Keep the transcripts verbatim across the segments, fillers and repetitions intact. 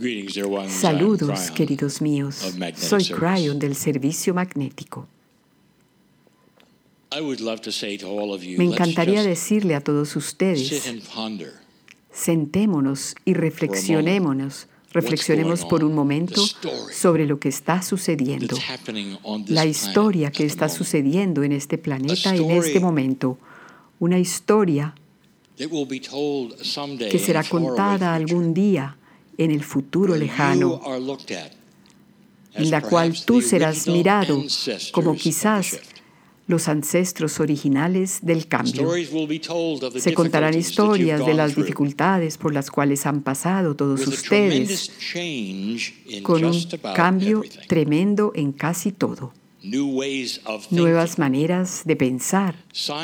Saludos, queridos míos. Soy Cryon del Servicio Magnético. Me encantaría decirle a todos ustedes, sentémonos y reflexionémonos, reflexionemos por un momento sobre lo que está sucediendo, la historia que está sucediendo en este planeta en este momento, una historia que será contada algún día en el futuro lejano, en la cual tú serás mirado como quizás los ancestros originales del cambio. Se contarán historias de las dificultades por las cuales han pasado todos ustedes, con un cambio tremendo en casi todo. Nuevas maneras de pensar.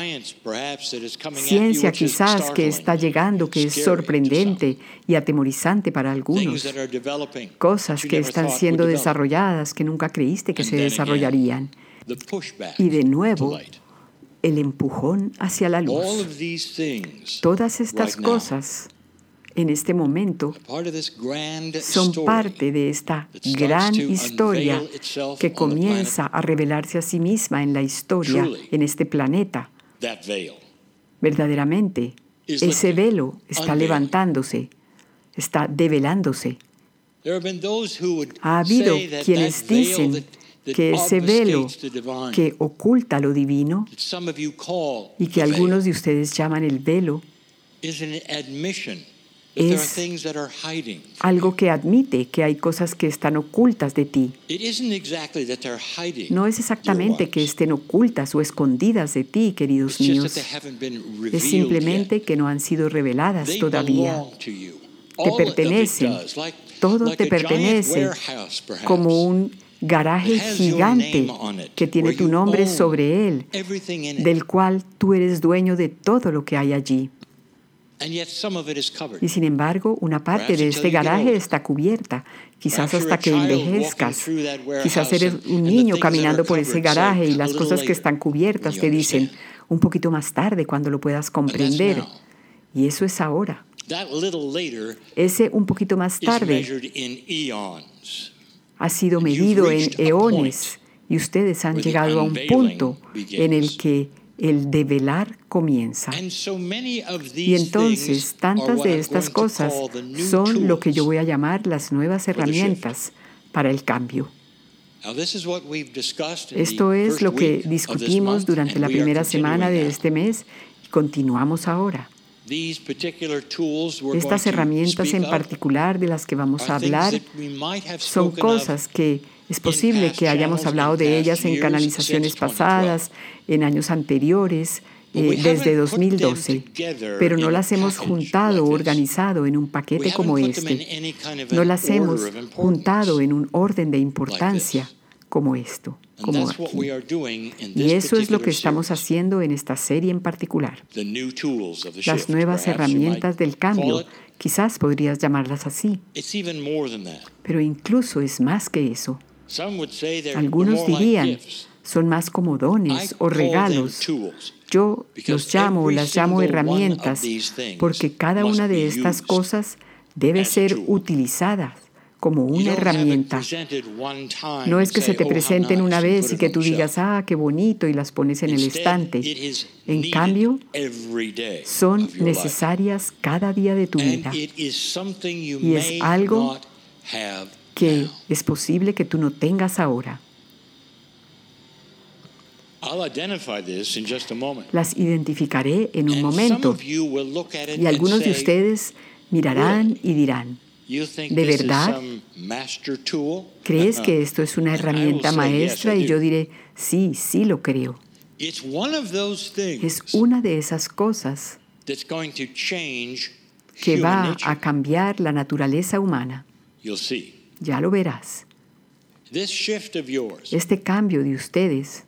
Ciencia quizás que está llegando, que es sorprendente y atemorizante para algunos. Cosas que están siendo desarrolladas que nunca creíste que se desarrollarían. Y de nuevo, el empujón hacia la luz. Todas estas cosas en este momento son parte de esta gran historia que comienza a revelarse a sí misma en la historia, en este planeta. Verdaderamente, ese velo está levantándose, está develándose. Ha habido quienes dicen que ese velo que oculta lo divino y que algunos de ustedes llaman el velo es algo que admite que hay cosas que están ocultas de ti. No es exactamente que estén ocultas o escondidas de ti, queridos míos. Es simplemente que no han sido reveladas todavía. Te pertenecen. Todo te pertenece como un garaje gigante que tiene tu nombre sobre él, del cual tú eres dueño de todo lo que hay allí. Y sin embargo, una parte de este garaje está cubierta, quizás hasta que envejezcas. Quizás eres un niño caminando por ese garaje y las cosas que están cubiertas te dicen un poquito más tarde cuando lo puedas comprender. Y eso es ahora. Ese un poquito más tarde ha sido medido en eones y ustedes han llegado a un punto en el que el develar comienza. Y entonces, tantas de estas cosas son lo que yo voy a llamar las nuevas herramientas para el cambio. Esto es lo que discutimos durante la primera semana de este mes y continuamos ahora. Estas herramientas en particular de las que vamos a hablar son cosas que es posible que hayamos hablado de ellas en canalizaciones pasadas, en años anteriores, eh, desde dos mil doce, pero no las hemos juntado o organizado en un paquete como este. No las hemos juntado en un orden de importancia como esto, como aquí. Y eso es lo que estamos haciendo en esta serie en particular. Las nuevas herramientas del cambio, quizás podrías llamarlas así, pero incluso es más que eso. Algunos dirían, son más como dones o regalos. Yo los llamo o las llamo herramientas porque cada una de estas cosas debe ser utilizada como una herramienta. No es que se te presenten una vez y que tú digas, ah, qué bonito, y las pones en el estante. En cambio, son necesarias cada día de tu vida. Y es algo que es posible que tú no tengas ahora. Las identificaré en un momento. Y algunos de ustedes mirarán y dirán, ¿de verdad? ¿Crees que esto es una herramienta maestra? Y yo diré, sí, sí lo creo. Es una de esas cosas que va a cambiar la naturaleza humana. Ya lo verás. Este cambio de ustedes,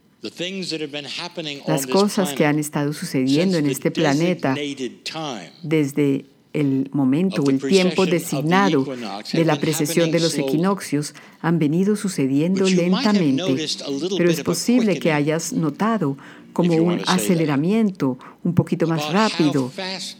las cosas que han estado sucediendo en este planeta desde el momento o el tiempo designado de la precesión de los equinoccios han venido sucediendo lentamente, pero es posible que hayas notado como un aceleramiento un poquito más rápido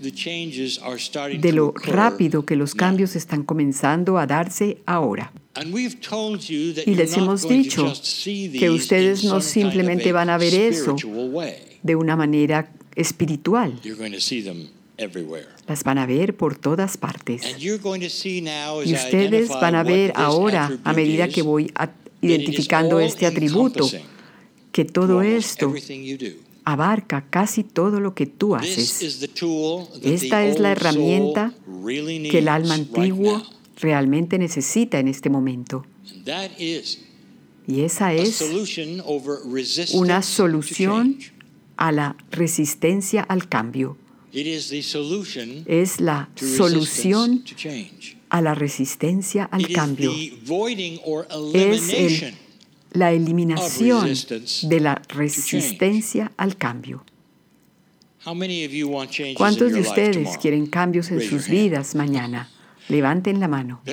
de lo rápido que los cambios están comenzando a darse ahora. Y les hemos dicho que ustedes no simplemente van a ver eso de una manera espiritual. Las van a ver por todas partes. Y ustedes van a ver ahora, a medida que voy a, identificando este atributo, que todo esto abarca casi todo lo que tú haces. Esta es la herramienta que el alma antiguo realmente necesita en este momento. Y esa es una solución a la resistencia al cambio. Es la solución a la resistencia al cambio. Es el, la eliminación de la resistencia al cambio. ¿Cuántos de ustedes quieren cambios en sus vidas mañana? Levanten la mano.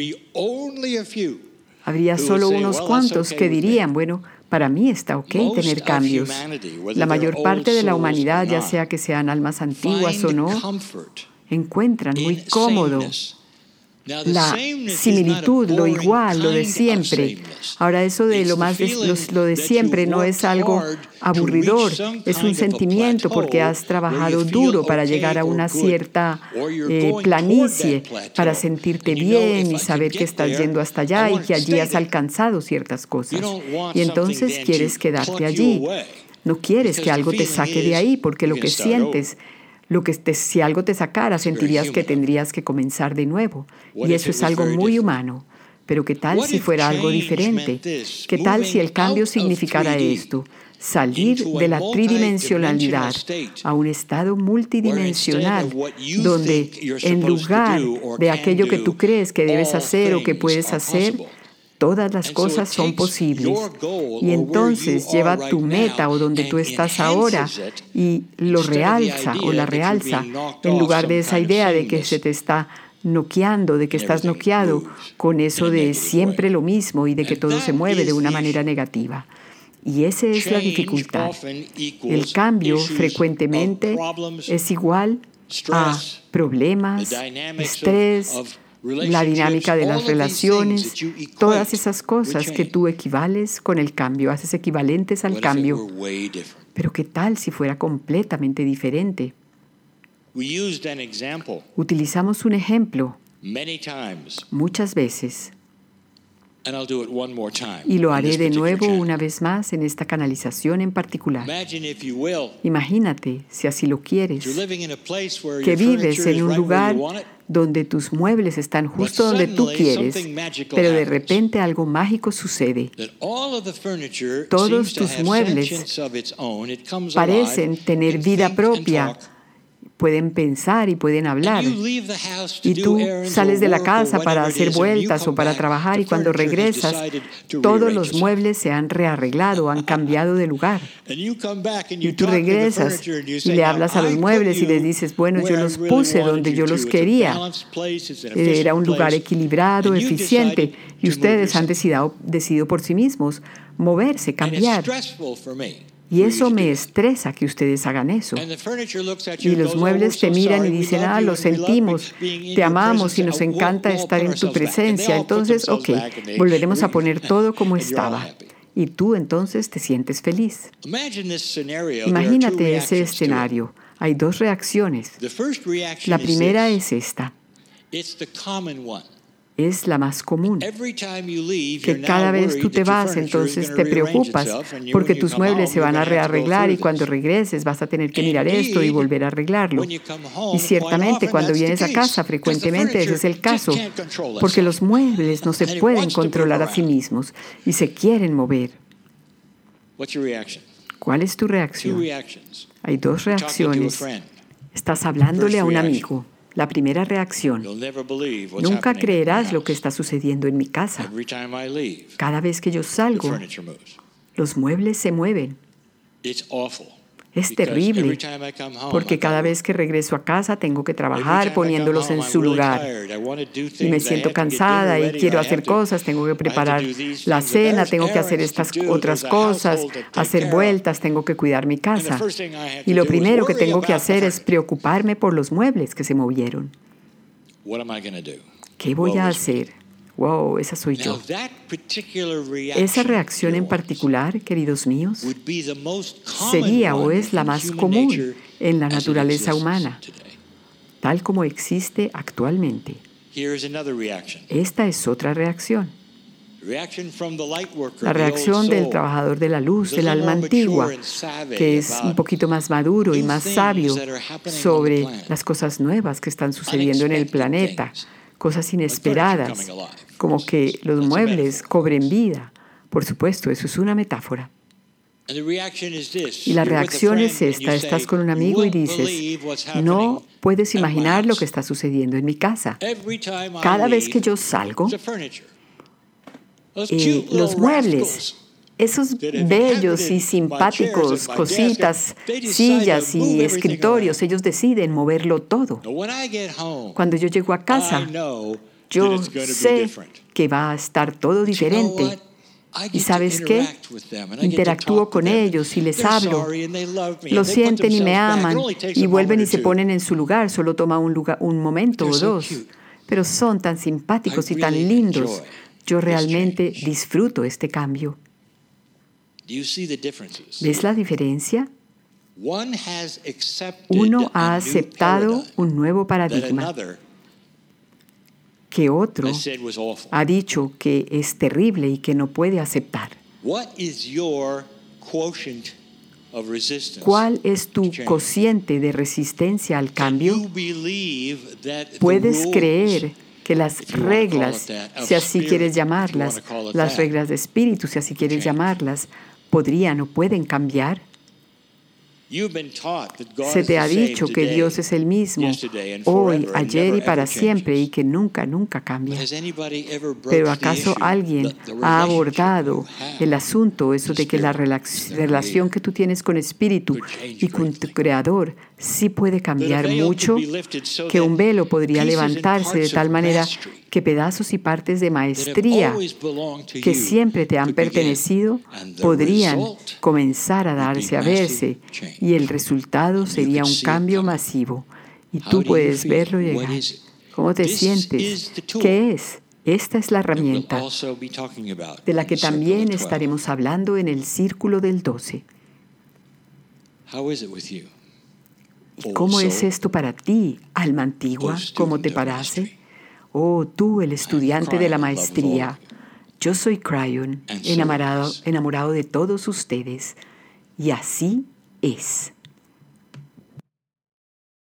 Habría solo unos cuantos que dirían, bueno, para mí está ok tener cambios. La mayor parte de la humanidad, ya sea que sean almas antiguas o no, encuentran muy cómodo la similitud, lo igual, lo de siempre. Ahora, eso de lo más de, lo, lo de siempre no es algo aburridor, es un sentimiento porque has trabajado duro para llegar a una cierta eh, planicie, para sentirte bien y saber que estás yendo hasta allá y que allí has alcanzado ciertas cosas. Y entonces quieres quedarte allí. No quieres que algo te saque de ahí porque lo que sientes, lo que te, si algo te sacara, sentirías que tendrías que comenzar de nuevo. Y eso es algo muy humano. Pero ¿qué tal si fuera algo diferente? ¿Qué tal si el cambio significara esto? Salir de la tridimensionalidad a un estado multidimensional, donde en lugar de aquello que tú crees que debes hacer o que puedes hacer, todas las cosas son posibles. Y entonces lleva tu meta o donde tú estás ahora y lo realza o la realza en lugar de esa idea de que se te está noqueando, de que estás noqueado con eso de siempre lo mismo y de que todo se mueve de una manera negativa. Y esa es la dificultad. El cambio frecuentemente es igual a problemas, estrés, la dinámica de las relaciones, todas esas cosas que tú equivales con el cambio, haces equivalentes al cambio. Pero ¿qué tal si fuera completamente diferente? Utilizamos un ejemplo muchas veces. Y lo haré de nuevo una vez más en esta canalización en particular. Imagínate, si así lo quieres, que vives en un lugar donde tus muebles están justo donde tú quieres, pero de repente algo mágico sucede. Todos tus muebles parecen tener vida propia. Pueden pensar y pueden hablar. Y tú sales de la casa para hacer vueltas o para trabajar y cuando regresas, todos los muebles se han rearreglado, han cambiado de lugar. Y tú regresas y le hablas a los muebles y les dices, bueno, yo los puse donde yo los quería. Era un lugar equilibrado, eficiente. Y ustedes han decidido, decidido por sí mismos moverse, cambiar. Y eso me estresa que ustedes hagan eso. Y los muebles te miran y dicen, ah, lo sentimos, te amamos y nos encanta estar en tu presencia. Entonces, ok, volveremos a poner todo como estaba. Y tú entonces te sientes feliz. Imagínate ese escenario. Hay dos reacciones. La primera es esta. Es la más común, que cada vez tú te vas, entonces te preocupas porque tus muebles se van a rearreglar y cuando regreses vas a tener que mirar esto y volver a arreglarlo. Y ciertamente cuando vienes a casa, frecuentemente ese es el caso, porque los muebles no se pueden controlar a sí mismos y se quieren mover. ¿Cuál es tu reacción? Hay dos reacciones. Estás hablándole a un amigo. La primera reacción, nunca creerás lo que está sucediendo en mi casa. Cada vez que yo salgo, los muebles se mueven. Es terrible, porque cada vez que regreso a casa tengo que trabajar poniéndolos en su lugar. Y me siento cansada y quiero hacer cosas, tengo que preparar la cena, tengo que hacer estas otras cosas, hacer vueltas, tengo que cuidar mi casa. Y lo primero que tengo que hacer es preocuparme por los muebles que se movieron. ¿Qué voy a hacer? Wow, esa soy yo. Esa reacción en particular, queridos míos, sería o es la más común en la naturaleza humana, tal como existe actualmente. Esta es otra reacción. La reacción del trabajador de la luz, del alma antigua, que es un poquito más maduro y más sabio sobre las cosas nuevas que están sucediendo en el planeta, cosas inesperadas, como que los muebles cobren vida. Por supuesto, eso es una metáfora. Y la reacción es esta. Estás con un amigo y dices, no puedes imaginar lo que está sucediendo en mi casa. Cada vez que yo salgo, eh, los muebles, esos bellos y simpáticos cositas, sillas y escritorios, ellos deciden moverlo todo. Cuando yo llego a casa, yo sé que va a estar todo diferente. ¿Y sabes qué? Interactúo con ellos y les hablo. Lo sienten y me aman y vuelven y se ponen en su lugar. Solo toma un, lugar, un momento o dos. Pero son tan simpáticos y tan lindos. Yo realmente disfruto este cambio. ¿Ves la diferencia? Uno ha aceptado un nuevo paradigma que otro ha dicho que es terrible y que no puede aceptar. ¿Cuál es tu cociente de resistencia al cambio? ¿Puedes creer que las reglas, si así quieres llamarlas, las reglas de espíritu, si así quieres llamarlas, podrían o pueden cambiar? Se te ha dicho que Dios es el mismo hoy, ayer y para siempre y que nunca, nunca cambia. Pero ¿acaso alguien ha abordado el asunto, eso de que la relación que tú tienes con Espíritu y con tu Creador sí puede cambiar mucho? Que un velo podría levantarse de tal manera que pedazos y partes de maestría que siempre te han pertenecido podrían comenzar a darse a verse y el resultado sería un cambio masivo y tú puedes verlo llegar. ¿Cómo te sientes? ¿Qué es? Esta es la herramienta de la que también estaremos hablando en el Círculo del doce. ¿Y cómo es esto para ti, alma antigua? ¿Cómo te parece? Oh, tú, el estudiante de la maestría. Yo soy Cryon, enamorado, enamorado de todos ustedes. Y así es.